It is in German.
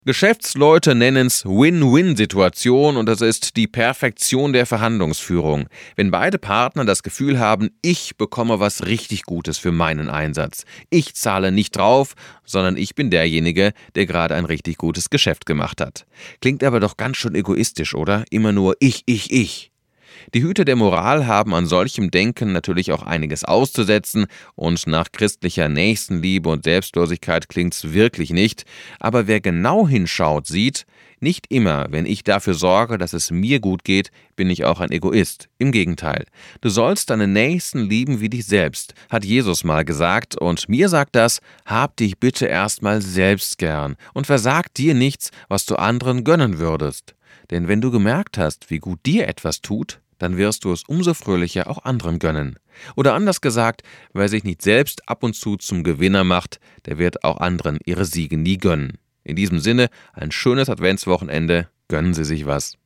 Geschäftsleute nennen es Win-Win-Situation und das ist die Perfektion der Verhandlungsführung. Wenn beide Partner das Gefühl haben, ich bekomme was richtig Gutes für meinen Einsatz. Ich zahle nicht drauf, sondern ich bin derjenige, der gerade ein richtig gutes Geschäft gemacht hat. Klingt aber doch ganz schön egoistisch, oder? Immer nur ich. Die Hüter der Moral haben an solchem Denken natürlich auch einiges auszusetzen und nach christlicher Nächstenliebe und Selbstlosigkeit klingt's wirklich nicht. Aber wer genau hinschaut, sieht, nicht immer, wenn ich dafür sorge, dass es mir gut geht, bin ich auch ein Egoist. Im Gegenteil. Du sollst deinen Nächsten lieben wie dich selbst, hat Jesus mal gesagt, und mir sagt das: Hab dich bitte erstmal selbst gern und versag dir nichts, was du anderen gönnen würdest. Denn wenn du gemerkt hast, wie gut dir etwas tut, dann wirst du es umso fröhlicher auch anderen gönnen. Oder anders gesagt, wer sich nicht selbst ab und zu zum Gewinner macht, der wird auch anderen ihre Siege nie gönnen. In diesem Sinne, ein schönes Adventswochenende, gönnen Sie sich was.